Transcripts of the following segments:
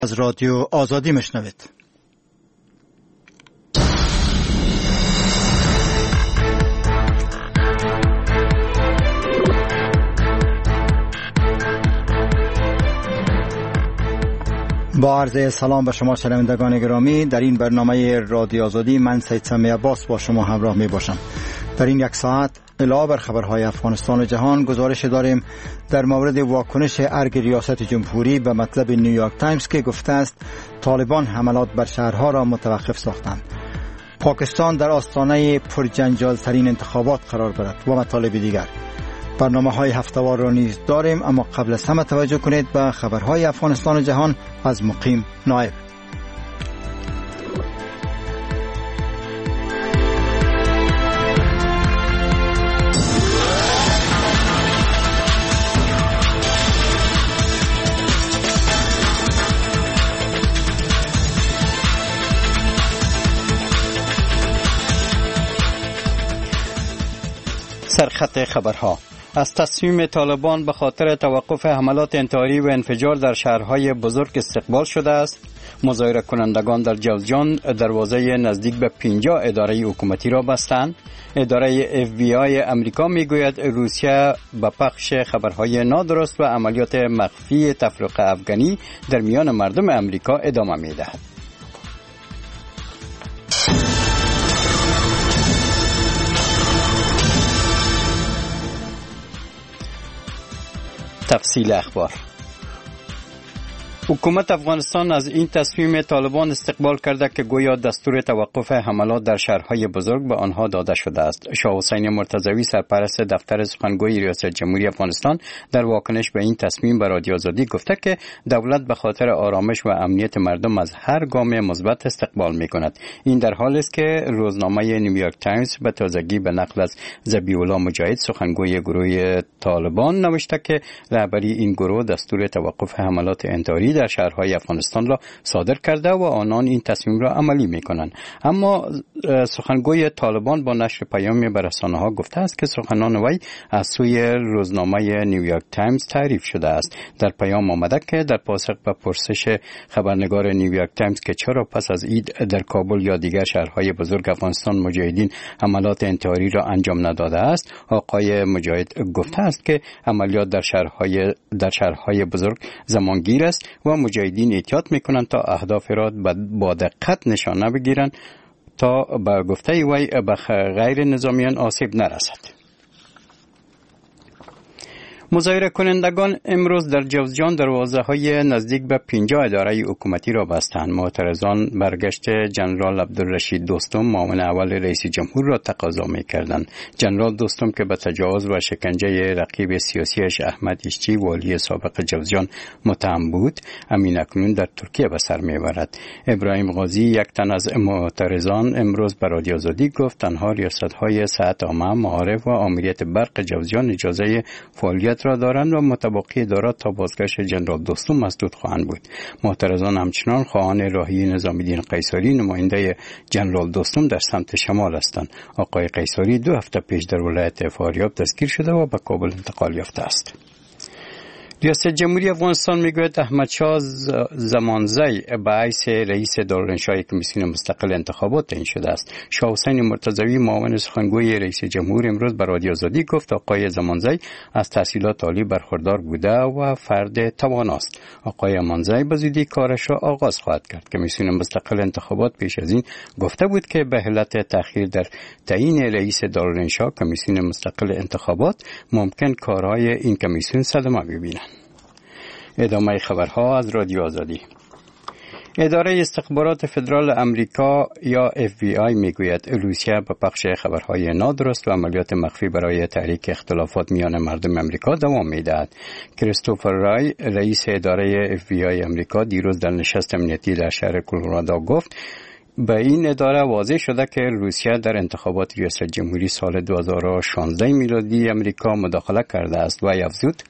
از رادیو آزادی میشنوید. با عرض سلام به شما شنوندگان گرامی، در این برنامه رادیو آزادی من سید سمی عباس با شما همراه می باشم. در این یک ساعت علاوه بر خبرهای افغانستان و جهان گزارش داریم در مورد واکنش ارگ ریاست جمهوری به مطلب نیویورک تایمز که گفته است طالبان حملات بر شهرها را متوقف ساختند. پاکستان در آستانه پرجنجال ترین انتخابات قرار دارد و مطالب دیگر. برنامه‌های هفته‌وار را نیز داریم، اما قبل از همه توجه کنید به خبرهای افغانستان و جهان از مقیم نایب. سرخط خبرها: از تصمیم طالبان به خاطر توقف حملات انتحاری و انفجار در شهرهای بزرگ استقبال شده است. مظاهره کنندگان در جوزجان دروازه نزدیک به 50 اداره حکومتی را بستند. اداره FBI امریکا میگوید روسیه به پخش خبرهای نادرست و عملیات مخفی تفرقه افغانی در میان مردم امریکا ادامه میدهد. تفصیل اخبار: حکومت افغانستان از این تصمیم طالبان استقبال کرده که گویا دستور توقف حملات در شهرهای بزرگ به آنها داده شده است. شاه حسین مرتضوی سرپرست دفتر سخنگوی ریاست جمهوری افغانستان در واکنش به این تصمیم به رادیو آزادی گفته که دولت به خاطر آرامش و امنیت مردم از هر گام مثبت استقبال می‌کند. این در حالی است که روزنامه نیویورک تایمز به تازگی به نقل از ذبیح الله مجاهد سخنگوی گروه طالبان نوشته که رهبری این گروه دستور توقف حملات انتحاری در شهرهای افغانستان را صادر کرده و آنان این تصمیم را عملی می‌کنند. اما سخنگوی طالبان با نشر پیامی به رسانه‌ها گفته است که سخنان وی از سوی روزنامه نیویورک تایمز تعریف شده است. در پیام آمده که در پاسخ به پرسش خبرنگار نیویورک تایمز که چرا پس از عید در کابل یا دیگر شهرهای بزرگ افغانستان مجاهدین حملات انتحاری را انجام نداده است، آقای مجاهد گفته است که عملیات در شهرهای بزرگ زمانگیر است و مجاهدین احتیاط میکنند تا اهداف را با دقت نشانه بگیرند تا به گفته وی به غیر نظامیان آسیب نرسد. مظاهره کنندگان امروز در جوزجان دروازه‌های نزدیک به 50 اداره حکومتی را بستند. معترضان برگشت جنرال عبدالرشید دوستم معاون اول رئیس جمهور را تقاضا می‌کردند. جنرال دوستم که به تجاوز و شکنجه رقیب سیاسیش احمد ایشچی والی سابق جوزجان متهم بود، اکنون در ترکیه به سر می‌برد. ابراهیم قاضی، یک تن از معترضان، امروز به رادیو آزادی گفت تنها ریاست‌های صحت عامه، معارف و آمریت برق جوزجان اجازه فعالیت را دارند و متبقی ادارات تا بازگشت جنرال دوستم مسدود خواهند بود. معترضان همچنان خواهان راهی نظامی‌الدین قیصری نماینده جنرال دوستم در سمت شمال هستند. آقای قیصری 2 هفته پیش در ولایت فاریاب دستگیر شده و به کابل انتقال یافته است. ریاست جمهوری افغانستان میگوید احمدشاه زمانزی به حیث رئیس دارالانشای کمیسیون مستقل انتخابات تعیین شده است. شاه حسین مرتضوی معاون سخنگوی رئیس جمهور امروز به رادیو آزادی گفت آقای زمانزی از تحصیلات عالی برخوردار بوده و فرد تواناست. آقای زمانزی به زودی کارش را آغاز خواهد کرد. کمیسیون مستقل انتخابات پیش از این گفته بود که به علت تأخیر در تعیین رئیس دارالانشا کمیسیون مستقل انتخابات ممکن کارهای این کمیسیون صدمه ببیند. ادامه خبرها از رادیو آزادی. اداره استخبارات فدرال امریکا یا FBI میگوید روسیه به پخش خبرهای نادرست و عملیات مخفی برای تحریک اختلافات میان مردم امریکا دوام میدهد. کریستوفر رای، رئیس اداره FBI امریکا، دیروز در نشست امنیتی در شهر کلرادو گفت به این اداره واضح شده که روسیه در انتخابات ریاست جمهوری سال 2016 میلادی امریکا مداخله کرده است و افزود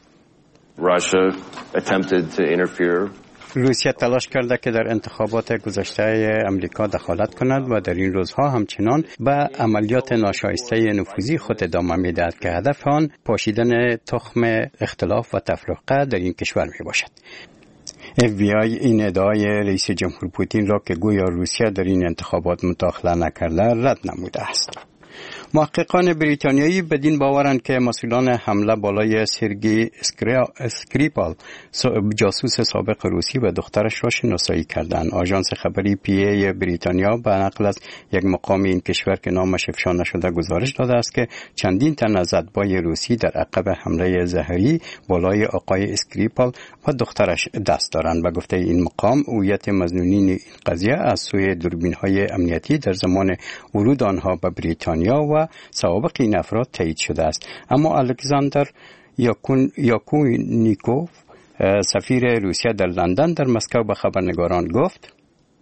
روسیه تلاش کرده که در انتخابات گذشته امریکا دخالت کند و در این روزها همچنان به عملیات ناشایسته نفوذی خود ادامه می‌دهد که هدف آن پاشیدن تخم اختلاف و تفرقه در این کشور میباشد. FBI این ادعای رئیس جمهور پوتین را که گویا روسیه در این انتخابات مداخله نکرده رد نموده است. محققان بریتانیایی بدین باورند که مسئولان حمله بالای سرگئی اسکریپال جاسوس سابق روسی و دخترش را شناسایی کردند. آژانس خبری PA بریتانیا به نقل از یک مقام این کشور که نامش افشا نشده گزارش داده است که چندین تن از اتباع روسی در عقب حمله زهری بالای آقای اسکریپال و دخترش دست دارند. به گفته این مقام هویت مظنونین این قضیه از سوی دوربین‌های امنیتی در زمان ورود آنها به بریتانیا و سوابق این افراد تایید شده است. اما الکساندر یاکونیکوف سفیر روسیه در لندن در مسکو به خبرنگاران گفت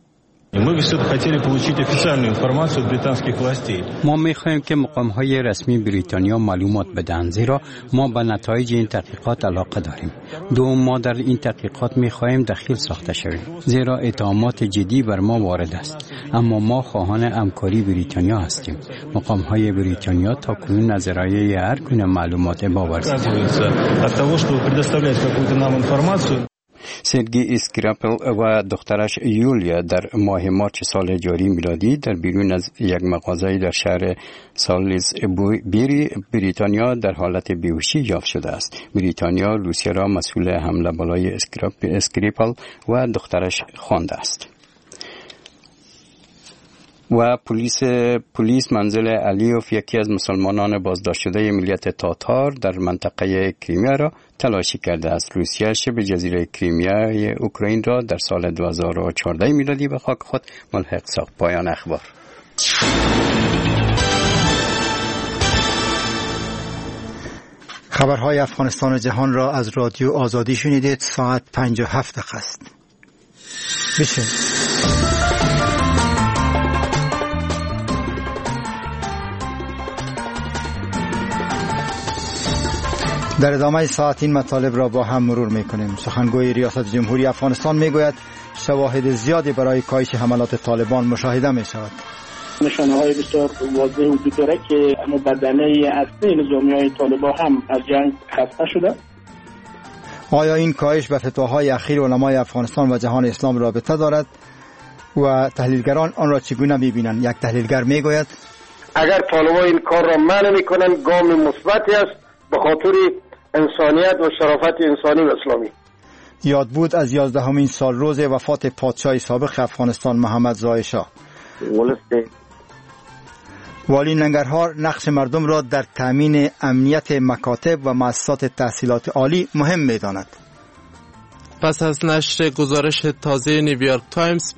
ما می‌خواهیم که مقام‌های رسمی بریتانیا معلومات بدهند، زیرا ما به نتایج این تحقیقات علاقه داریم. ما در این تحقیقات می‌خواهیم دخیل ساخته شویم، زیرا اتهامات جدی بر ما وارد است. اما ما خواهان همکاری بریتانیا هستیم. مقام‌های بریتانیا تاکنون از ارائه هر گونه معلومات باور سرگئی اسکریپال و دخترش یولیا در ماه مارچ سال جاری میلادی در بیرون از یک مغازه در شهر سالیزبوری بریتانیا در حالت بیهوشی یافت شده است. بریتانیا روسیه را مسئول حمله بالای اسکریپال و دخترش خوانده است. و پلیس منزل علیوف، یکی از مسلمانان بازداشت شده ملیت تاتار در منطقه کریمیا را تلاشی کرده است. روسیه شبه جزیره کریمیا اوکراین را در سال 2014 میلادی به خاک خود ملحق ساخت. پایان اخبار. خبرهای افغانستان و جهان را از رادیو آزادی شنیدید. ساعت 57 دقیقه است. در ادامه ساعت این مطالب را با هم مرور می‌کنیم. سخنگوی ریاست جمهوری افغانستان می‌گوید شواهد زیادی برای کاهش حملات طالبان مشاهده می‌شود. نشانه‌های بسیار واضح وجود دارد که بدنه اصلی نظامی‌های طالبان هم از جنگ خسته شده. آیا این کاهش به فتواهای اخیر علمای افغانستان و جهان اسلام رابطه دارد و تحلیلگران آن را چگونه می‌بینند؟ یک تحلیلگر می‌گوید اگر طالبان این کار را منع می‌کنند گام مثبتی است به خاطر انسانیت و شرافت انسانی و اسلامی. یاد بود از 11مین سال روز وفات پادشاه سابق افغانستان محمد زای شاه. والی ننگرهار نقش مردم را در تامین امنیت مکاتب و مؤسسات تحصیلات عالی مهم می‌داند. پس از نشر گزارش تازه نیویورک تایمز،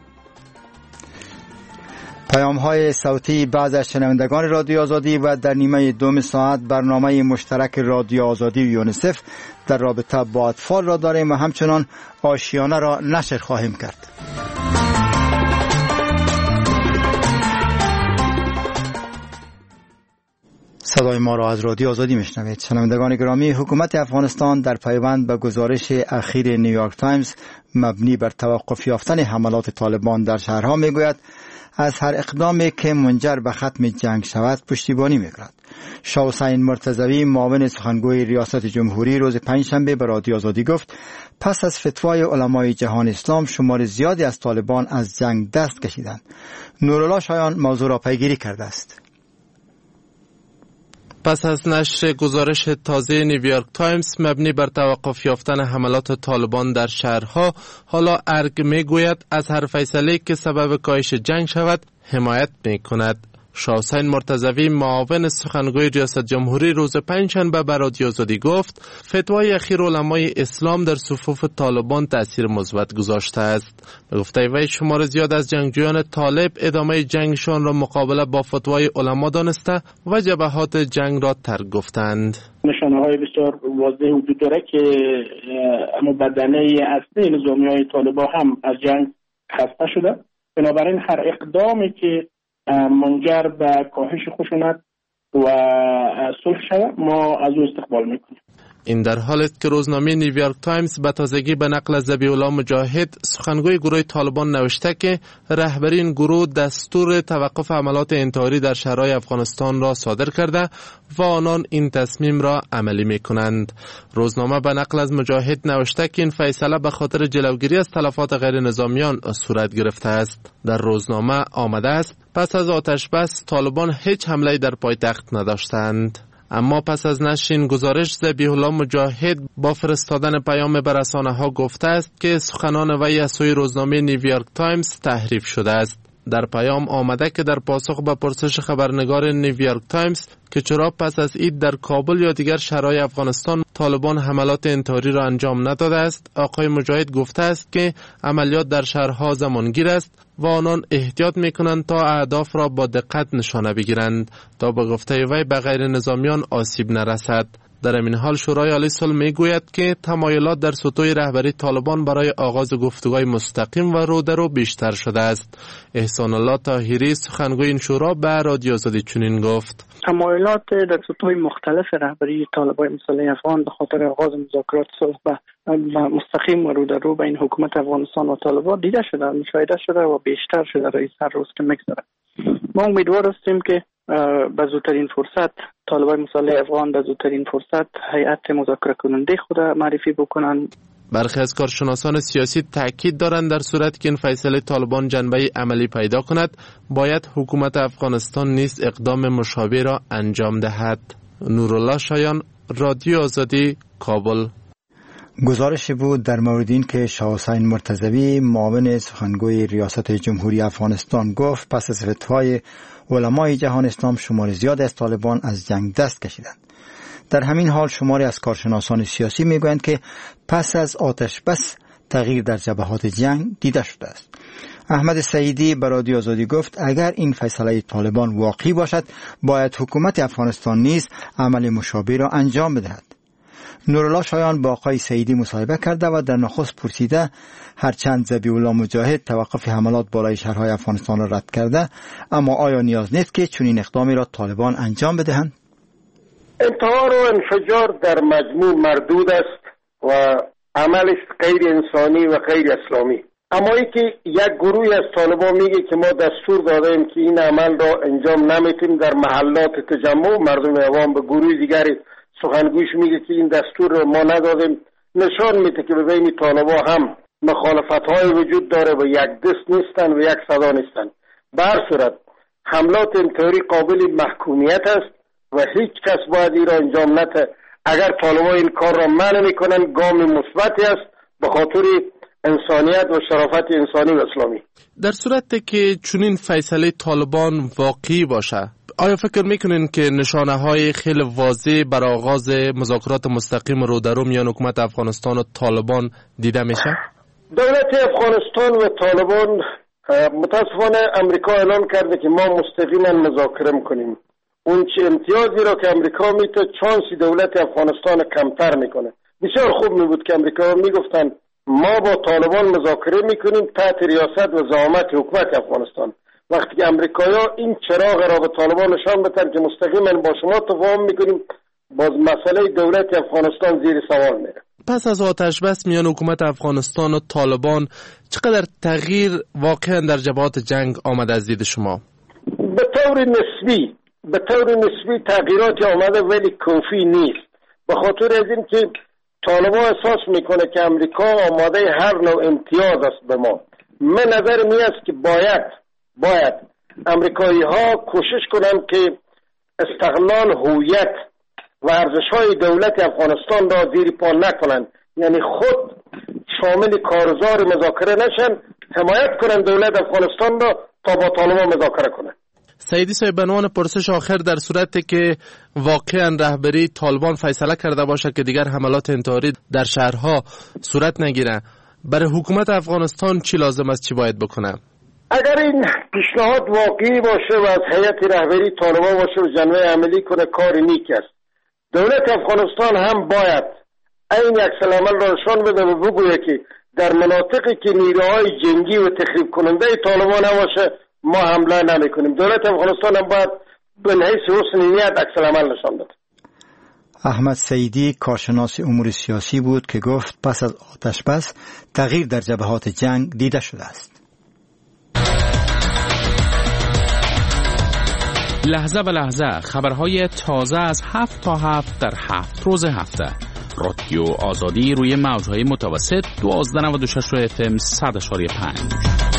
پیام‌های صوتی بعض از شنوندگان رادیو آزادی و در نیمه دوم ساعت برنامه مشترک رادیو آزادی و یونیسف در رابطه با اطفال را داریم و همچنان آشیانه را نشر خواهیم کرد. صدای ما را از رادیو آزادی میشنوید. شنوندگان گرامی، حکومت افغانستان در پیوند به گزارش اخیر نیویورک تایمز مبنی بر توقف یافتن حملات طالبان در شهرها میگوید از هر اقدامی که منجر به ختم جنگ شود پشتیبانی میکند. شاه حسین مرتضوی معاون سخنگوی ریاست جمهوری روز پنجشنبه به رادیو آزادی گفت پس از فتوای علمای جهان اسلام شمار زیادی از طالبان از جنگ دست کشیدند. نورالله شایان موضوع را پیگیری کرده است. پس از نشر گزارش تازه نیویورک تایمز مبنی بر توقف یافتن حملات طالبان در شهرها، حالا ارگ میگوید از هر فیصله که سبب کاهش جنگ شود حمایت میکند. شاه حسین مرتضوی معاون سخنگوی ریاست جمهوری روز پنجشنبه به رادیو آزادی گفت فتوای اخیر علمای اسلام در صفوف طالبان تأثیر مثبت گذاشته است. به گفته وی شمار زیاد از جنگجویان طالب ادامه جنگشان را مقابله با فتوای علما دانسته و جبهات جنگ را ترک گفتند. نشانه‌های بسیار واضح وجود دارد که بدنه اصلی نظامی‌های طالبان هم از جنگ خسته شده. بنابراین هر اقدامی که منجر به کاهش خشونت و صلح شود ما از او استقبال میکنیم. این در حالی است که روزنامه نیویورک تایمز به تازگی به نقل از ذبیح الله مجاهد سخنگوی گروه طالبان نوشته که رهبری این گروه دستور توقف عملیات انتحاری در شهرهای افغانستان را صادر کرده و آنان این تصمیم را عملی می‌کنند. روزنامه به نقل از مجاهد نوشته که این فیصله به خاطر جلوگیری از تلفات غیر نظامیان صورت گرفته است. در روزنامه آمده است پس از آتش بس طالبان هیچ حمله در پایتخت نداشتند. اما پس از نشر این گزارش ذبیح الله مجاهد با فرستادن پیام به رسانه‌ها گفته است که سخنان وی از سوی روزنامه نیویورک تایمز تحریف شده است. در پیام آمده که در پاسخ به پرسش خبرنگار نیویورک تایمز که چرا پس از عید در کابل یا دیگر شهرهای افغانستان طالبان حملات انتحاری را انجام نداده است، آقای مجاهد گفته است که عملیات در شهرها زمانگیر است و آنان احتیاط میکنند تا اهداف را با دقت نشانه بگیرند تا به گفته وی به غیر نظامیان آسیب نرسد. در این حال شورای عالی صلح میگوید که تمایلات در سطوح رهبری طالبان برای آغاز گفتگوهای مستقیم و رودرو بیشتر شده است. احسان الله طاهری سخنگوی این شورا به رادیو آزادی چنین گفت: تمایلات در سطوح مختلف رهبری طالبان مسلح افغان به خاطر آغاز مذاکرات صلح و مستقیم و رودرو بین حکومت افغانستان و طالبان دیده شده، مشاهده شده و بیشتر شده رئیس هر روز که میگذره. ما امیدوار هستیم که به زودترین فرصت طالبان مسلح افغان به زودترین فرصت هیئت مذاکره کننده خود معرفی بکنند. برخی از کارشناسان سیاسی تاکید دارند در صورتی که این فیصله طالبان جنبه عملی پیدا کند باید حکومت افغانستان نیز اقدام مشابه را انجام دهد. نورالله شایان، رادیو آزادی، کابل. گزارشی بود در مورد این که شاه حسین مرتضوی معاون سخنگوی ریاست جمهوری افغانستان گفت پس از فتوای علمای جهان اسلام شمار زیاد از طالبان از جنگ دست کشیدند. در همین حال شماری از کارشناسان سیاسی میگویند که پس از آتش بس تغییر در جبهات جنگ دیده شده است. احمد سعیدی به رادیو آزادی گفت اگر این فیصله طالبان واقعی باشد باید حکومت افغانستان نیز عمل مشابه را انجام بدهد. نورالله شایان با آقای سعیدی مصاحبه کرده و در نخست پرسیده هرچند ذبیح الله مجاهد توقف حملات بالای شهرهای افغانستان را رد کرده، اما آیا نیاز نیست که چنین اقدامی را طالبان انجام بدهند؟ انتحار و انفجار در مجموع مردود است و عملش غیر انسانی و غیر اسلامی. اما ای که یک گروهی از طالبان میگه که ما دستور دادیم که این عمل را انجام نمیتیم در محلات تجمع، مردم عوام به گروه دیگری سخنگویش میگه که این دستور رو ما ندادیم، نشان میده که بین طالبان هم مخالفت‌های وجود داره و یک دست نیستن و یک صدا نیستن. به هر صورت حملات انتحاری قابل محکومیت است و هیچ کس باید این را انجام نده. اگر طالبان این کار را منع میکنن گام مثبتی است به خاطر انسانیت و شرافت انسانی و اسلامی. در صورت که چنین فیصله طالبان واقعی باشه، آیا فکر میکنین که نشانه های خیلی واضح برای آغاز مذاکرات مستقیم رودرو میان حکومت افغانستان و طالبان دیده میشه؟ دولت افغانستان و طالبان متاسفانه امریکا اعلام کرده که ما مستقیما مذاکره میکنیم. اون چه امتیازی را که امریکا میده چانسی دولت افغانستان کمتر میکنه. بسیار خوب میبود که امریکا میگفتن ما با طالبان مذاکره میکنیم تحت ریاست و زعامت حکومت افغانستان. وقتی که امریکایی‌ها این چراغ را به طالبان نشان بدن که مستقیما با شما تفاهم میکنیم، باز مسئله دولت افغانستان زیر سوال میره. پس از آتش بس میان حکومت افغانستان و طالبان چقدر تغییر واقعا در جبهات جنگ آمده از دید شما؟ به طور نسبی تغییراتی آمده ولی کافی نیست. به خاطر از این که طالبان احساس میکنه که امریکا آماده هر نوع امتیاز است به ما. من نظر می است که باید امریکایی ها کوشش کنند که استقلال هویت و ارزش‌های دولت افغانستان را زیر پا نکنند، یعنی خود شامل کارزار مذاکره نشن، حمایت کنند دولت افغانستان را تا با طالبان مذاکره کنند. سعیدی صاحب، به عنوان پرسش آخر، در صورتی که واقعا رهبری طالبان فیصله کرده باشه که دیگر حملات انتحاری در شهرها صورت نگیره، برای حکومت افغانستان چی لازم است، چی باید بکنه؟ اگر این پیشنهاد واقعی باشه و از هیئت رهبری طالبان باشه و جنبه عملی کنه، کار نیک است. دولت افغانستان هم باید این عکس العمل را نشان بده و بگویه که در مناطقی که نیروهای جنگی و تخریب کننده طالبان باشه ما حمله نمی‌کنیم. دولت افغانستان هم باید به حیث حسن نیت عکس العمل نشان بده. احمد سعیدی کارشناس امور سیاسی بود که گفت پس از آتشبس تغییر در جبهات جنگ دیده شده است. لحظه به لحظه خبرهای تازه از 7 تا 7 در 7 روز هفته. رادیو آزادی روی موجهای متوسط 1296 FM 100.5.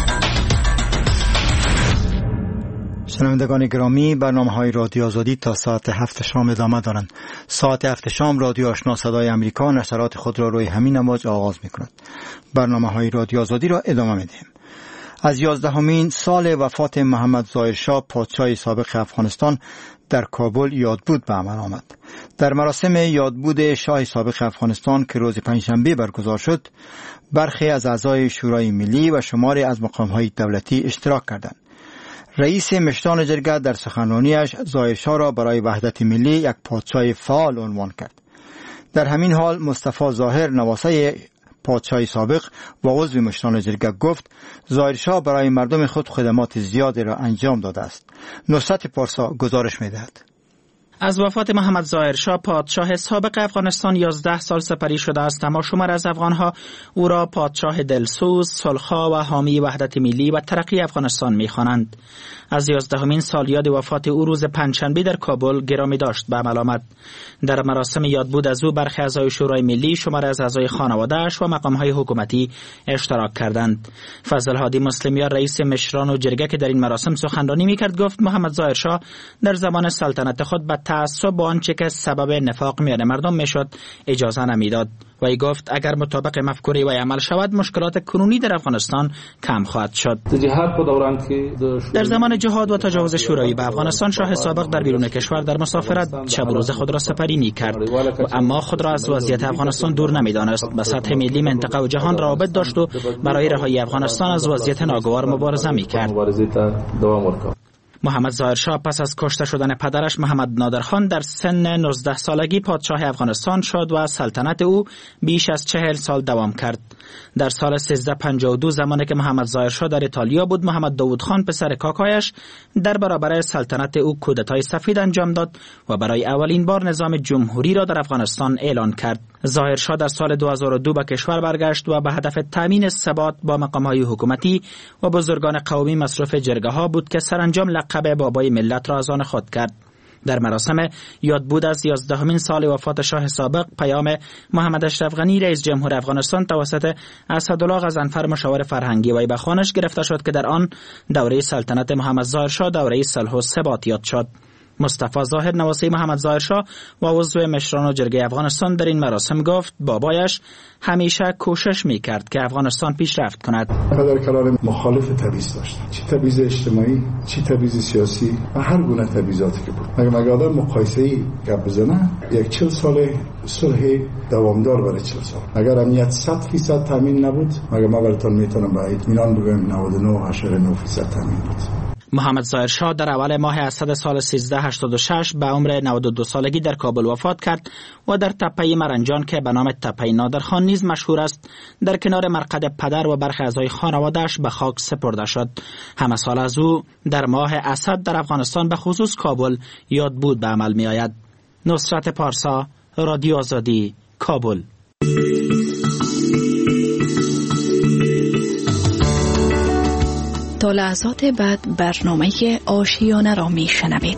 شنوندگان گرامی، برنامه‌های رادیو آزادی تا ساعت 7 شام ادامه دارند. ساعت 7 شام رادیو آشنا صدای آمریکا نشرات خود را روی همین امواج آغاز می‌کند. برنامه‌های رادیو آزادی را ادامه می‌دهیم. از 11مین سال وفات محمد ظاهر شاه پادشاه سابق افغانستان در کابل یادبود به عمل آمد. در مراسم یادبود شاه سابق افغانستان که روز پنجشنبه برگزار شد، برخی از اعضای شورای ملی و شماری از مقام‌های دولتی اشتراک کردند. رئیس مشران جرگه در سخنرانیش ظاهر شاه را برای وحدت ملی یک پادشاه فعال عنوان کرد. در همین حال مصطفی ظاهر نواسه پادشاه سابق و عضو مشران جرگه گفت ظاهر شاه برای مردم خود خدمات زیادی را انجام داده است. نصرت پارسا گزارش می‌دهد. از وفات محمد ظاهر شاه پادشاه سابق افغانستان 11 سال سپری شده است، اما شمار از افغانها او را پادشاه دلسوز، صلح‌خواه و حامی وحدت ملی و ترقی افغانستان می‌خوانند. از 11مین سالیاد وفات او روز پنجشنبه در کابل گرامی داشت به عمل آمد. در مراسم یادبود از او برخی اعضای شورای ملی، شمار از اعضای خانواده‌اش و مقام‌های حکومتی اشتراک کردند. فضل هادی مسلمیان رئیس مشران و جرگه که در این مراسم سخنرانی می‌کرد گفت محمد ظاهر شاه در زمان سلطنت خود به تعصب و آنچه که سبب نفاق میان مردم میشد اجازه نمیداد. وی گفت اگر مطابق مفکوره وی عمل شود مشکلات کنونی در افغانستان کم خواهد شد. در زمان جهاد و تجاوز شوروی به افغانستان شاه سابق در بیرون کشور در مسافرت شب و روز خود را سپری می‌کرد، اما خود را از وضعیت افغانستان دور نمی‌دانست. به سطح ملی، منطقه و جهان روابط داشت و برای رهایی افغانستان از وضعیت ناگوار مبارزه می‌کرد. محمد ظاهر شاه پس از کشته شدن پدرش محمد نادرخان در سن 19 سالگی پادشاه افغانستان شد و سلطنت او بیش از 40 سال دوام کرد. در سال 1352 زمانی که محمد ظاهر شاه در ایتالیا بود، محمد داود خان پسر کاکایش در برابر سلطنت او کودتای سفید انجام داد و برای اولین بار نظام جمهوری را در افغانستان اعلان کرد. ظاهر شاه در سال 2002 به کشور برگشت و به هدف تامین ثبات با مقام‌های حکومتی و بزرگان قومی مصروف جرگه‌ها بود که سرانجام لقب بابای ملت را از آن خود کرد. در مراسم یادبود از 11مین سال وفات شاه سابق، پیام محمد اشرف غنی رئیس جمهور افغانستان توسط اسدالله غضنفر مشاور فرهنگی وی به خوانش گرفته شد که در آن دوره سلطنت محمد ظاهر شاه دوره صلح و ثبات یاد شد. مصطفی ظاهر نواسه محمد ظاهر شاه و عضو مشران و جرگه افغانستان در این مراسم گفت بابایش همیشه کوشش میکرد که افغانستان پیشرفت کند. پدر کلان مخالف تبعیض داشت، چه تبعیض اجتماعی، چه تبعیض سیاسی و هر گونه تبعیضاتی که بود. مگه آدم مقایسه‌ای گپ بزنه، یک 40 سال صلح دوامدار برای 40 سال. اگر امنیت 100% تامین نبود، مگه ما براتون میتونم با اطمینان بگم 99.9% تامین بود. محمد ظاهر شاه در اول ماه اسد سال 1386 به عمر 92 سالگی در کابل وفات کرد و در تپه مرنجان که به نام تپه نادرخان نیز مشهور است در کنار مرقد پدر و برخی اعضای خانواده‌اش به خاک سپرده شد. همه سال از او در ماه اسد در افغانستان به خصوص کابل یادبود به عمل می آید. نصرت پارسا، رادیو آزادی، کابل. تا لحظات بعد برنامه آشیانه را می شنوید.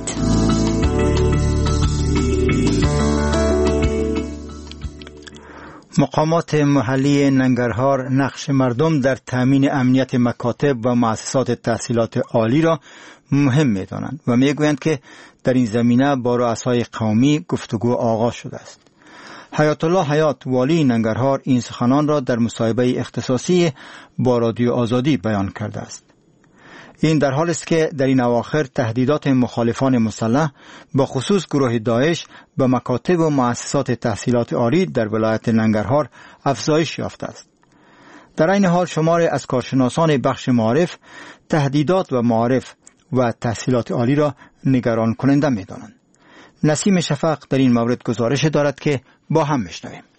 مقامات محلی ننگرهار نقش مردم در تامین امنیت مکاتب و مؤسسات تحصیلات عالی را مهم می دانند و می گویند که در این زمینه با رؤسای قومی گفتگو آغاز شده است. حیات الله حیات والی ننگرهار این سخنان را در مصاحبه اختصاصی با رادیو آزادی بیان کرده است. این در حال است که در این اواخر تهدیدات مخالفان مسلح با خصوص گروه داعش به مکاتب و مؤسسات تحصیلات عالی در ولایت ننگرهار افزایش یافته است. در این حال شمار از کارشناسان بخش معارف تهدیدات و معارف و تحصیلات عالی را نگران کننده می دانند. نسیم شفق در این مورد گزارش دارد که با هم میشنویم.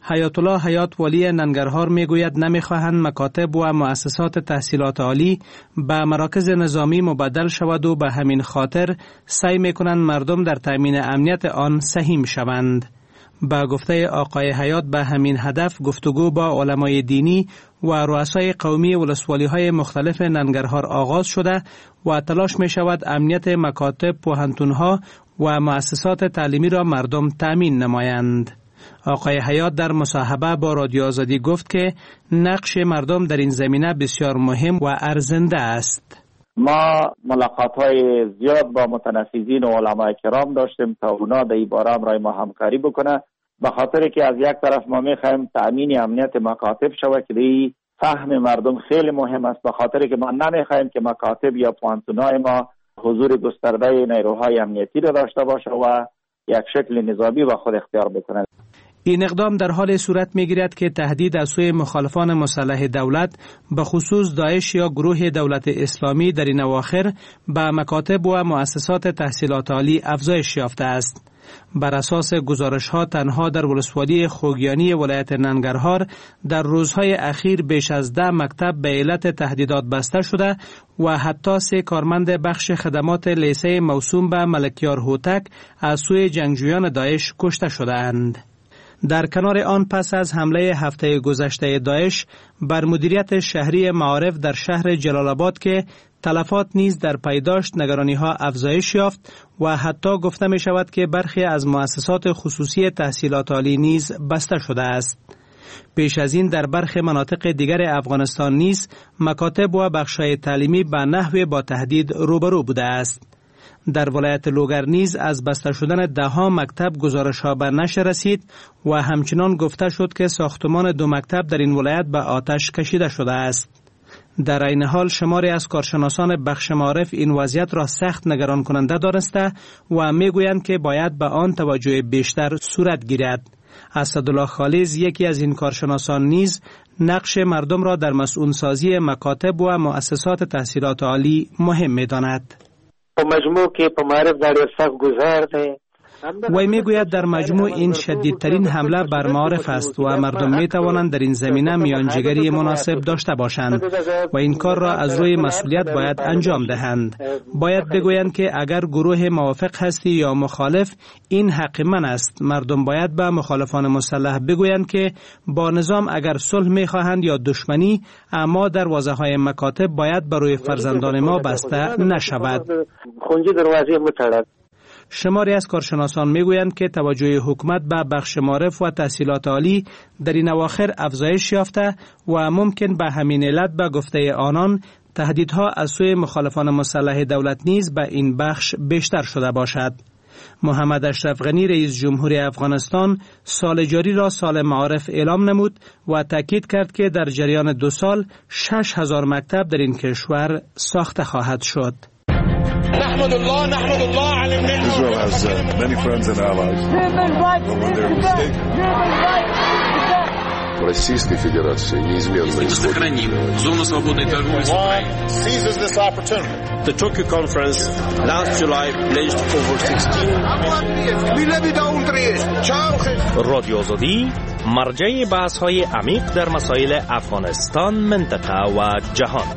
حیات الله حیات والی ننگرهار میگوید نمیخواهند مکاتب و مؤسسات تحصیلات عالی به مراکز نظامی مبدل شود و به همین خاطر سعی میکنند مردم در تامین امنیت آن سهیم شوند. با گفته آقای حیات به همین هدف گفتگو با علمای دینی و رؤسای قومی ولسوالی‌های مختلف ننگرهار آغاز شده و تلاش می شود امنیت مکاتب، پوهنتون‌ها و مؤسسات تعلیمی را مردم تأمین نمایند. آقای حیات در مصاحبه با رادیو آزادی گفت که نقش مردم در این زمینه بسیار مهم و ارزنده است. ما ملاقات‌های زیاد با متنفذین و علمای کرام داشتیم تا اونا در این باره همراه ما همکاری بکنه، به خاطر که از یک طرف ما می‌خوایم تأمین امنیت مکاتب شود که این فهم مردم خیلی مهم است، به خاطر که ما نمی‌خوایم که مکاتب یا پوهنتون‌های ما حضور گسترده نیروهای امنیتی را داشته باشه و یک شکل نظامی با خود اختیار بکنه. این اقدام در حال صورت می‌گیرد که تهدید از سوی مخالفان مسلح دولت به خصوص داعش یا گروه دولت اسلامی در این اواخر به مکاتب و مؤسسات تحصیلات عالی افزایش یافته است. بر اساس گزارش‌ها تنها در ولسوالی خوگیانی ولایت ننگرهار در روزهای اخیر بیش از 10 مکتب به علت تهدیدات بسته شده و حتی 3 کارمند بخش خدمات لیسه موسوم به ملکیار هوتک از سوی جنگجویان داعش کشته شده‌اند. در کنار آن پس از حمله هفته گذشته داعش بر مدیریت شهری معارف در شهر جلال آباد که تلفات نیز در پی داشت نگرانی‌ها افزایش یافت و حتی گفته می شود که برخی از مؤسسات خصوصی تحصیلات عالی نیز بسته شده است. پیش از این در برخی مناطق دیگر افغانستان نیز مکاتب و بخش‌های تعلیمی به نحو با تهدید روبرو بوده است. در ولایت لوگر نیز از بسته شدن 10 مکتب گزارش‌ها به نشر رسید و همچنان گفته شد که ساختمان 2 مکتب در این ولایت به آتش کشیده شده است. در این حال شماری از کارشناسان بخش معارف این وضعیت را سخت نگران کننده دانسته و میگویند که باید به آن توجه بیشتر صورت گیرد. اسدالله خالص یکی از این کارشناسان نیز نقش مردم را در مسئول سازی مکاتب و مؤسسات تحصیلات عالی مهم می‌داند. مجموع که په معرف در سخت گذارده وی میگوید در مجموع این شدیدترین حمله بر معارف است و مردم می توانند در این زمینه میانجیگری مناسب داشته باشند و این کار را از روی مسئولیت باید انجام دهند. باید بگویند که اگر گروه موافق هستی یا مخالف این حق من است. مردم باید به مخالفان مسلح بگویند که با نظام اگر صلح می خواهند یا دشمنی، اما دروازه‌های مکاتب باید برای فرزندان ما بسته نشود. خونجی دروازه متعلق. شماری از کارشناسان میگویند که توجه حکومت به بخش معارف و تحصیلات عالی در این اواخر افزایش یافته و ممکن به همین علت به گفته آنان تهدیدها از سوی مخالفان مسلح دولت نیز به این بخش بیشتر شده باشد. محمد اشرف غنی رئیس جمهوری افغانستان سال جاری را سال معارف اعلام نمود و تاکید کرد که در جریان 2 سال 6000 مکتب در این کشور ساخته خواهد شد. Israel has many friends and allies. Российской Федерации неизменно исходит. Зону свободной торговли с Украиной. Seizes this opportunity. The Tokyo conference last July pledged over 16. رادیو آزادی مرجع بحث‌های عمیق در مسائل افغانستان، منطقه و جهان.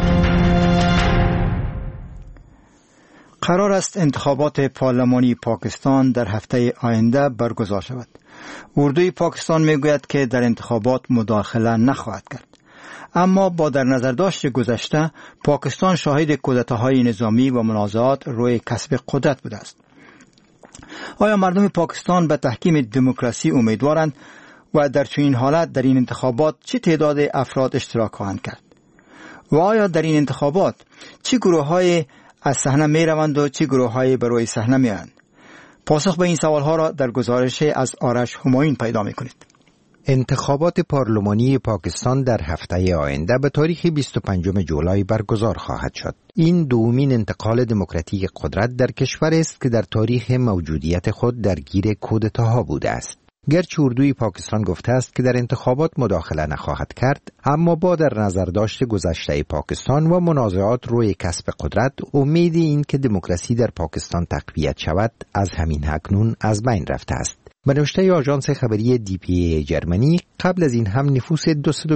قرار است انتخابات پارلمانی پاکستان در هفته آینده برگزار شود. اردوی پاکستان میگوید که در انتخابات مداخله نخواهد کرد. اما با در نظر داشت گذشته پاکستان شاهد کودتاهای نظامی و منازعات روی کسب قدرت بوده است. آیا مردم پاکستان به تحکیم دموکراسی امیدوارند و در چنین حالت در این انتخابات چه تعداد افراد اشتراک خواهند کرد؟ و آیا در این انتخابات چه گروه‌های از صحنه می روند و چه گروه‌هایی بر روی صحنه می آیند؟ پاسخ به این سوالها را در گزارش از آرش همایون پیدا می کنید. انتخابات پارلمانی پاکستان در هفته آینده به تاریخ 25 جولای برگزار خواهد شد. این دومین انتقال دموکراتیک قدرت در کشور است که در تاریخ موجودیت خود درگیر کودتاها بوده است. گرچه اردوی پاکستان گفته است که در انتخابات مداخله نخواهد کرد، اما با در نظر داشت گذشته پاکستان و منازعات روی کسب قدرت، امید این که دموکراسی در پاکستان تقویت شود از همین اکنون از بین رفته است. به نوشته آژانس خبری DPA جرمنی، قبل از این هم نفوس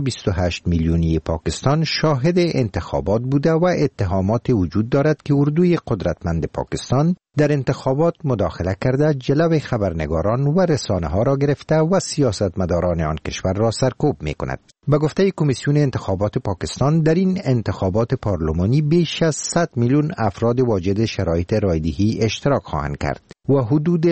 228 میلیونی پاکستان شاهد انتخابات بوده و اتهامات وجود دارد که اردوی قدرتمند پاکستان در انتخابات مداخله کرده، جلو خبرنگاران و رسانه ها را گرفته و سیاستمداران آن کشور را سرکوب می کند. به گفته کمیسیون انتخابات پاکستان، در این انتخابات پارلمانی بیش از 100 میلیون افراد واجد شرایط رایدهی اشتراک خواهند کرد و حدود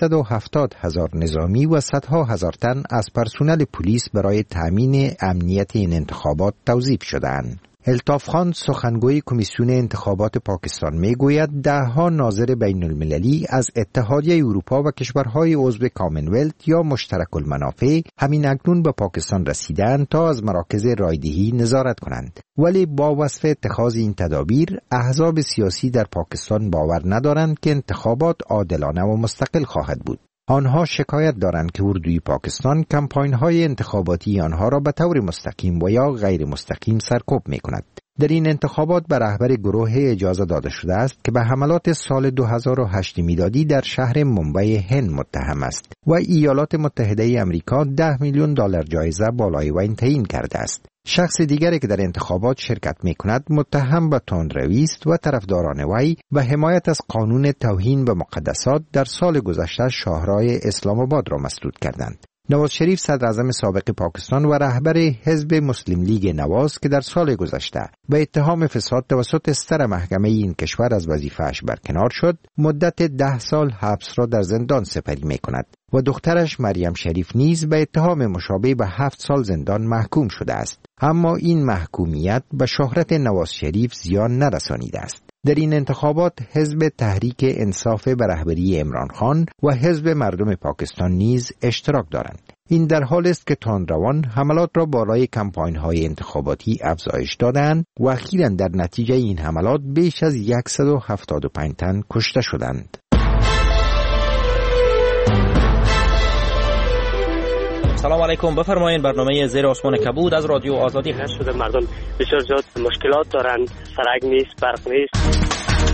370,000 نظامی و صدها هزار تن از پرسنل پلیس برای تأمین امنیت این انتخابات توظیف شدند. الطاف خان، سخنگوی کمیسیون انتخابات پاکستان، میگوید دهها ناظر بین المللی از اتحادیه اروپا و کشورهای عضو کامنولت یا مشترک المنافع همین اکنون به پاکستان رسیدند تا از مراکز رایدهی نظارت کنند، ولی با وصف اتخاذ این تدابیر احزاب سیاسی در پاکستان باور ندارند که انتخابات عادلانه و مستقل خواهد بود. آنها شکایت دارند که اردوی پاکستان کمپاین‌های انتخاباتی آنها را به طور مستقیم و یا غیر مستقیم سرکوب می‌کند. در این انتخابات به رهبر گروه اجازه داده شده است که به حملات سال 2008 میلادی در شهر ممبئی هند متهم است و ایالات متحده امریکا 10 میلیون دلار جایزه بالای وی تعیین کرده است. شخص دیگری که در انتخابات شرکت می‌کند متهم به تندروی است و طرفداران وی و حمایت از قانون توهین به مقدسات در سال گذشته شاهراه اسلام آباد را مسدود کردند. نواز شریف، صدر اعظم سابق پاکستان و رهبر حزب مسلم لیگ نواز که در سال گذشته به اتهام فساد توسط ستر محکمه این کشور از وظیفه‌اش برکنار شد، مدت 10 سال حبس را در زندان سپری می‌کند و دخترش مریم شریف نیز به اتهام مشابه به 7 سال زندان محکوم شده است. اما این محکومیت به شهرت نواز شریف زیان نرسانیده است. در این انتخابات حزب تحریک انصاف به رهبری عمران خان و حزب مردم پاکستان نیز اشتراک دارند. این در حال است که تندروان حملات را بالای کمپاین‌های انتخاباتی افزایش دادند و اخیراً در نتیجه این حملات بیش از 175 تن کشته شدند. سلام علیکم، بفرمایید. برنامه زیر آسمان کبود از رادیو آزادی هست. شده مردم بسیار زیاد مشکلات دارند، سرک نیست، برق نیست.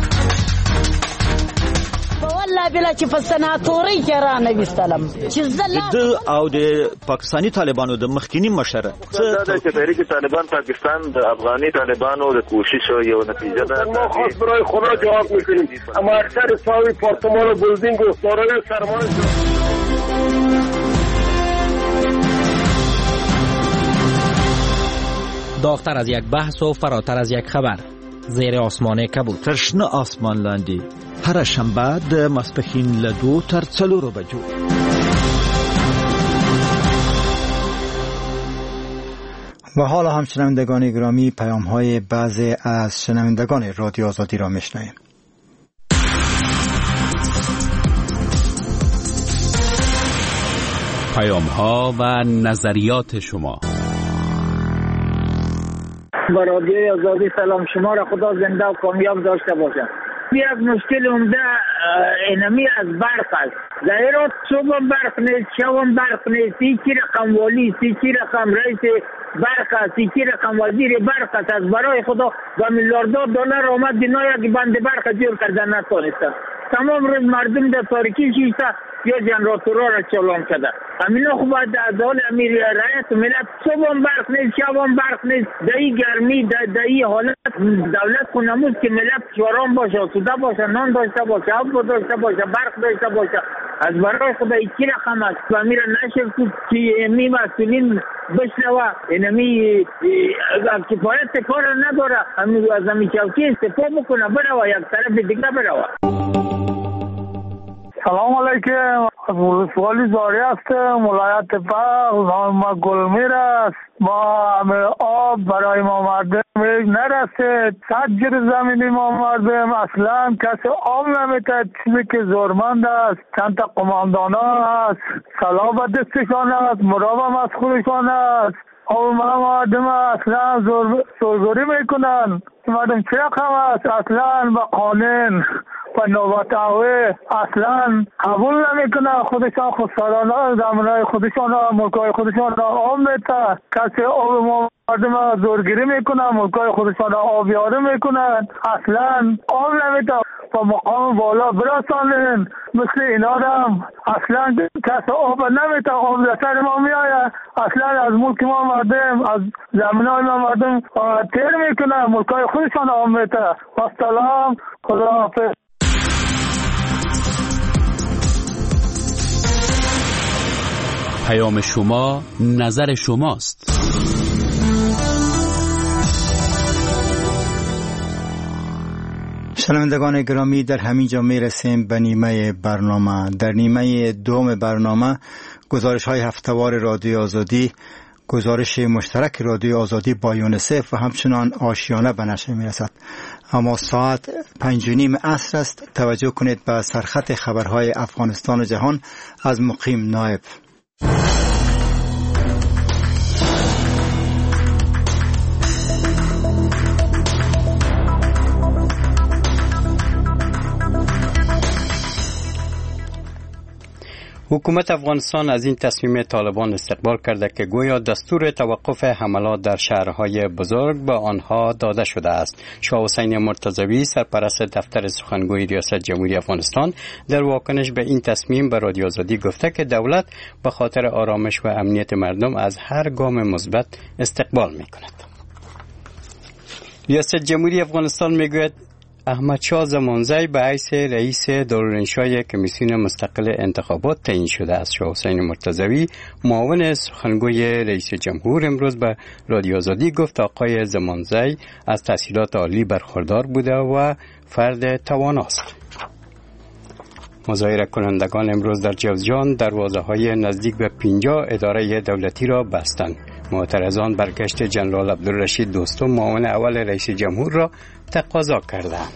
والله بلا چې په سناتوري کې را نه وستلم چې د او د پاکستاني طالبانو د مخکینی مشر چې تحریک طالبان پاکستان د افغاني طالبانو د کوشش یو نتیجه ده. ما خاص برای خدا جواب میکنیم، اما اکثر ساوی پارتمان و بلدینگ و سارای سرمایه داغتر از یک بحث و فراتر از یک خبر، زیر آسمان کبود. ترشنه آسمان لاندی هر شنبه د ماسپښین له 2 تر 4 بجو. و حالا هم شنوندگان گرامی، پیام‌های بعضی از شنوندگان رادیو آزادی را میشنویم. پیام‌ها و نظریات شما. با رادیوی آزادی سلام، شما را خدا زنده و کامیاب داشته باشه. یک مشکل عمده اینمی از برق است. ظاهرات صبح برق نیست، شب برق نیست. سی رقم والی، سی رقم رئیس برق است، سی رقم وزیر برق است. از برای خدا با میلیاردها دلار آمد بنا یک بند برق جور کردن نتونستن. تمام روز مردم در تاریکی شیشته یا جنراتورها را چالان کرده. همینا خوب از حال امیر رعیت ملت صبح برق نیست، شب برق نیست. دایی گرمی، دایی حالت دولت خونموز که ملت شورام باشه، سوده باشه، نان داشته باشه، آب داشته باشه، برق داشته باشه. از برای خدا ایکی رقم است و امیر نشد که امی مسئولین بشنوه. اینمی کفایت کار نداره، از امی چوکی استفا بکنه، بروه یک طرف دیگه بروه. سلام علیکم، از ولسوالی زاری هستم، ولایت بلخ. ما گلمیر است. ما آب برای ما مردم نرسید. 100 جر زمینی ما مردم اصلا کسی آب نمیده. چیزی که زورمند است، چند تا قماندانا است، سلا به دستشان است، مرابم از خودشان است. آب ما مردم اصلا زورگوری میکنن. مردم چه رقم است؟ اصلا با قانون و نوبت آوه اصلا قبول نمیکنه. خودشان خودسرانه زمینای خودشان ملکای خودشان آب میده. کسی آب ما مردم زورگیری میکنه، ملکای خودشان آبیاری میکنن. اصلا آب نمیده. با مقام بالا برسانین. مثل اینا هم اصلا کس آب نمیتونه، آب در ما میآید، اصلا از ملک ما مردم، از زمینای ما مردم تیر میکنه، ملکای خودشان آب میتونه. و سلام، خداحافظ. پیام شما نظر شماست. شنوندگان گرامی، در همین جا میرسیم به نیمه برنامه. در نیمه دوم برنامه گزارش های هفتهوار رادیو آزادی، گزارش مشترک رادیو آزادی با یونیسف و همچنان آشیانه به نشر میرسد. اما ساعت 5:30 عصر است. توجه کنید به سرخط خبرهای افغانستان و جهان از مقیم نایب. حکومت افغانستان از این تصمیم طالبان استقبال کرده که گویا دستور توقف حملات در شهرهای بزرگ به آنها داده شده است. شاه حسین مرتضوی سرپرست دفتر سخنگوی ریاست جمهوری افغانستان در واکنش به این تصمیم به رادیو آزادی گفته که دولت به خاطر آرامش و امنیت مردم از هر گام مثبت استقبال می‌کند. ریاست جمهوری افغانستان میگوید احمدشاه زمانزی به حیث رئیس دارالانشای کمیسیون مستقل انتخابات تعیین شده است. شاه حسین مرتضوی معاون سخنگوی رئیس جمهور امروز به رادیو آزادی گفت آقای زمانزی از تحصیلات عالی برخوردار بوده و فرد تواناست. مظاهره کنندگان امروز در جوزجان دروازه‌های نزدیک به 50 اداره دولتی را بستند. معترضان برگشت جنرال عبدالرشید دوستم معاون اول رئیس جمهور را تقاضا کردند.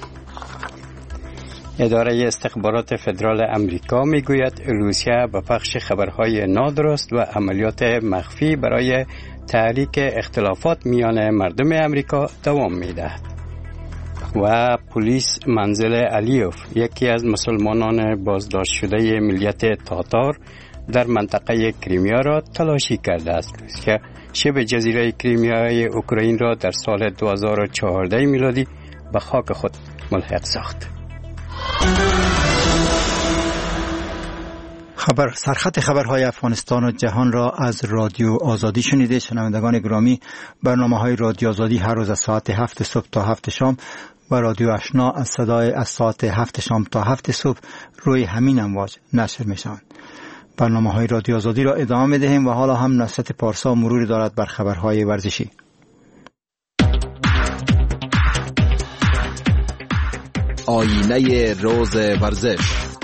اداره استخبارات فدرال امریکا میگوید روسیه به پخش خبرهای نادرست و عملیات مخفی برای تحریک اختلافات میان مردم امریکا دوام میدهد. و پلیس منزل علیوف، یکی از مسلمانان بازداشت شده ملیت تاتار در منطقه کریمیا را تلاشی کرده است که شبه جزیره کریمیای اوکراین را در سال 2014 میلادی به خاک خود ملحق ساخت. سرخط خبرهای افغانستان و جهان را از رادیو آزادی شنیده. شنوندگان گرامی، برنامه‌های رادیو آزادی هر روز از ساعت 7 صبح تا 7 شام و رادیو آشنا از ساعت 7 شام تا 7 صبح روی همین امواج نشر می‌شوند. برنامه‌های رادیو آزادی را ادامه می‌دهیم و حالا هم نصرت پارسا مروری دارد بر خبرهای ورزشی. آینه روز ورزش.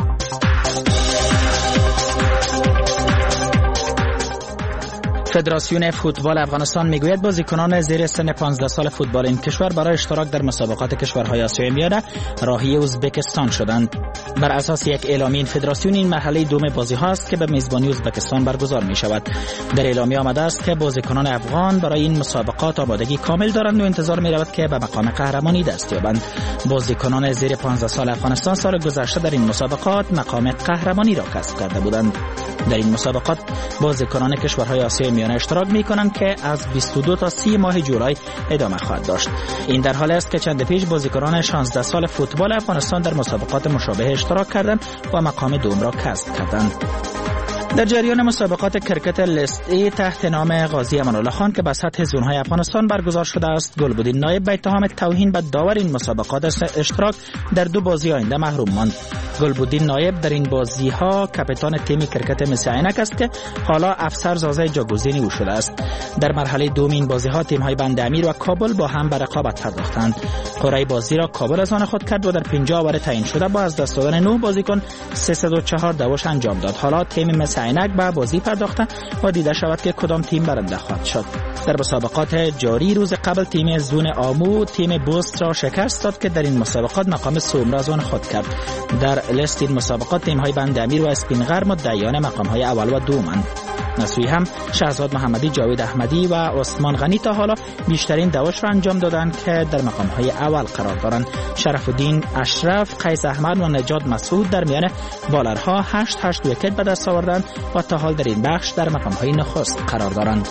فدراسیون فوتبال افغانستان میگوید بازیکنان زیر سن 15 سال فوتبال این کشور برای اشتراک در مسابقات کشورهای آسیای میانه راهی ازبکستان شدند. بر اساس یک اعلامیه این فدراسیون این مرحله دوم بازی ها است که به میزبانی ازبکستان برگزار می شود. در اعلامیه آمده است که بازیکنان افغان برای این مسابقات آمادگی کامل دارند و انتظار می رود که به مقام قهرمانی دست یابند. بازیکنان زیر 15 سال افغانستان سال گذشته در این مسابقات مقام قهرمانی را کسب کرده بودند. در این مسابقات بازیکنان کشورهای آسیای میانه اشتراک می‌کنند که از 22 تا 30 ماه جولای ادامه خواهد داشت. این در حالی است که چند پیش بازیکنان 16 سال فوتبال افغانستان در مسابقات مشابه اشتراک کردند و مقام دوم را کسب کردند. در جریان مسابقات کرکت لیست ای تحت نام قاضی امان‌الله خان که به سطح زون‌های افغانستان برگزار شده است، گلبدین نایب به اتهام توهین به داور این مسابقات اشتراک در 2 بازی آینده محروم ماند. گلبدین نایب در این بازی‌ها کاپیتان تیم کرکت مس عینک است که حالا افسر زازه جاگزینی او شده است. در مرحله دوم این بازی‌ها تیم‌های بند امیر و کابل با هم به رقابت پرداختند. قرعه بازی را کابل از آن خود کرد و در 50 اوور تعیین شده با از دست دادن 9 بازیکن 304 دوش انجام داد. حالا تیم مس عینک به بازی پرداخته و دیده شود که کدام تیم برنده خواهد شد. در مسابقات جاری روز قبل تیم زون آمو تیم بوست را شکست داد که در این مسابقات مقام سوم را از آن خود کرد. در لیست این مسابقات تیم‌های بند امیر و اسپینغر مدعیان مقام‌های اول و دومند. نسوی هم شهزاد محمدی، جاوید احمدی و عثمان غنی تا حالا بیشترین دوش را انجام دادند که در مقام‌های اول قرار دارند. شرف الدین اشرف، قیس احمد و نجات مسعود در میان بالرها 8 ویکت به دست آوردند و تا حال در این بخش در مقام‌های نخست قرار دارند.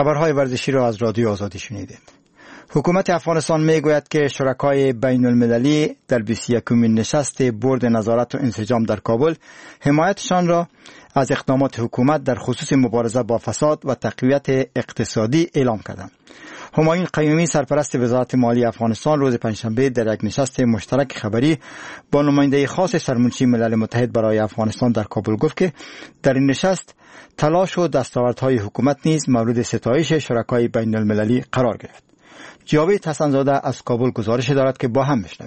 خبرهای ورزشی را از رادیو آزادی شنیدید. حکومت افغانستان میگوید که شرکای بین المللی در 21مین نشست بورد نظارت و انسجام در کابل حمایتشان را از اقدامات حکومت در خصوص مبارزه با فساد و تقویت اقتصادی اعلام کردند. همایون قیومی سرپرست وزارت مالی افغانستان روز پنجشنبه در یک نشست مشترک خبری با نماینده خاص سرمنشی ملل متحد برای افغانستان در کابل گفت که در این نشست تلاش و دستاوردهای حکومت نیز مورد ستایش شرکای بین المللی قرار گرفت. جاوید حسن‌زاده از کابل گزارش دارد که با هم بشنویم.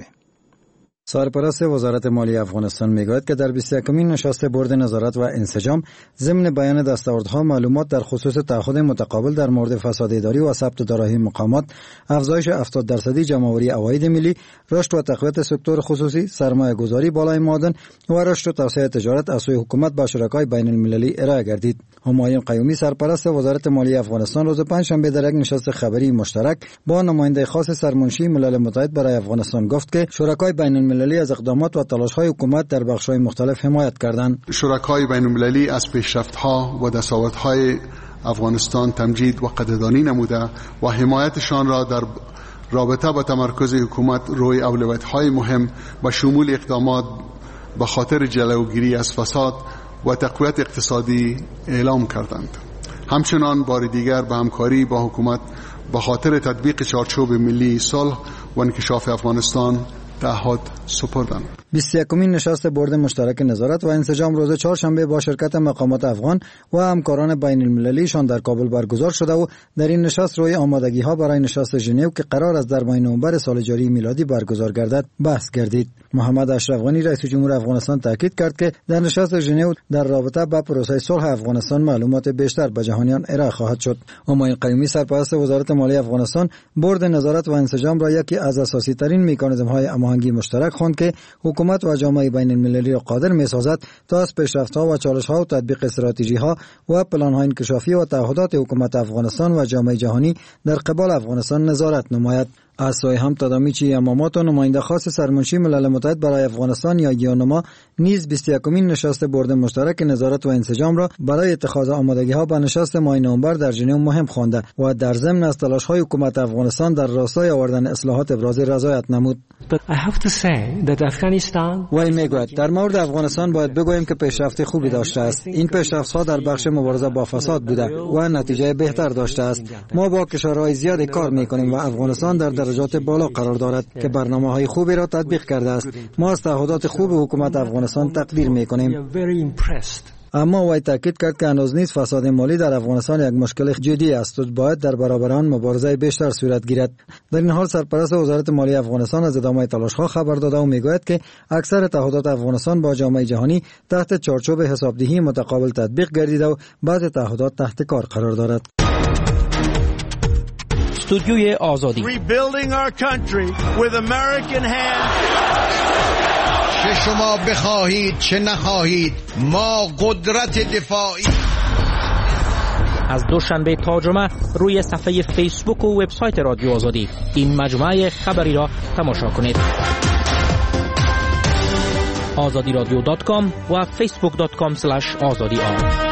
سرپرست وزارت مالی افغانستان میگوید که در 21مین نشست بورد نظارت و انسجام ضمن بیان دستاوردها معلومات در خصوص تعهد متقابل در مورد فساد اداری و ثبت دارایی مقامات، افزایش 70% جمع‌آوری عواید ملی، رشد و تقویت سکتور خصوصی، سرمایه‌گذاری بالای معادن و رشد و توسعه تجارت از سوی حکومت با شرکای بین المللی ارائه گردید. همایون قیومی سرپرست وزارت مالی افغانستان روز پنجشنبه در یک نشست خبری مشترک با نماینده خاص سرمنشی ملل متحد برای افغانستان گفت که شرکای بین المللی از اقدامات و تلاش‌های حکومت در بخش‌های مختلف حمایت کردند. شرکای بین المللی از پیشرفت‌ها و دستاوردهای افغانستان تمجید و قدردانی نموده و حمایتشان را در رابطه با تمرکز حکومت روی اولویت‌های مهم و شمول اقدامات به خاطر جلوگیری از فساد و تقویت اقتصادی اعلام کردند. همچنان بار دیگر به همکاری با حکومت به خاطر تطبیق چارچوب ملی صلح و انکشاف افغانستان تعهد سپردند. 21مین نشست بورد مشترک نظارت و انسجام روز چهارشنبه با شرکت مقامات افغان و همکاران بین المللیشان در کابل برگزار شده و در این نشست روی آمادگی‌ها برای نشست ژنو که قرار است در ماه نوامبر سال جاری میلادی برگزار گردد بحث گردید. محمد اشرف غنی رئیس جمهور افغانستان تاکید کرد که در نشست ژنو در رابطه با پروسه صلح افغانستان معلومات بیشتر به جهانیان ارائه خواهد شد. همایون قیومی سرپرست وزارت مالی افغانستان بورد نظارت و انسجام را یکی از اساسی ترین مکانیزم‌های هماهنگی مشترک خواند که حکومت و جامعه بین المللی را قادر می‌سازد تا از پیشرفت‌ها و چالش‌ها و تطبیق استراتژی‌ها و پلان‌های انکشافی و تعهدات حکومت افغانستان و جامعه جهانی در قبال افغانستان نظارت نماید. از سوی هم تدامیچی امامات و نماینده خاص سرمنشی ملل متحد برای افغانستان یا یونما نیز 21مین نشست بورد مشترک نظارت و انسجام را برای اتخاذ آمادگی‌ها به نشست ماه نوامبر در ژنو مهم خوانده و در ضمن از تلاش‌های حکومت افغانستان در راستای آوردن اصلاحات ابراز رضایت نمود. وی میگوید در مورد افغانستان باید بگوییم که پیشرفت خوبی داشته است. این پیشرفت‌ها در بخش مبارزه با فساد بوده و نتیجه بهتر داشته است. ما با کشورهای زیادی کار می‌کنیم و افغانستان در درجات بالا قرار دارد که برنامه‌های خوبی را تطبیق کرده است. ما از تعهدات خوب حکومت افغانستان تقدیر می‌کنیم. اما وی تاکید کرد که هنوز نیز فساد مالی در افغانستان یک مشکل جدی است و باید در برابر آن مبارزه بیشتر صورت گیرد. در این حال سرپرست وزارت مالی افغانستان از ادامه تلاش‌ها خبر داده و میگوید که اکثر تعهدات افغانستان با جامعه جهانی تحت چارچوب حسابدهی متقابل تطبیق گردیده و بعضی تعهدات تحت کار قرار دارد. استودیوی آزادی چه شما بخواهید چه نخواهید ما قدرت دفاعی. از دوشنبه تا جمعه روی صفحه فیسبوک و وبسایت رادیو آزادی این مجموعه خبری را تماشا کنید. azadiradyo.com و facebook.com/azadi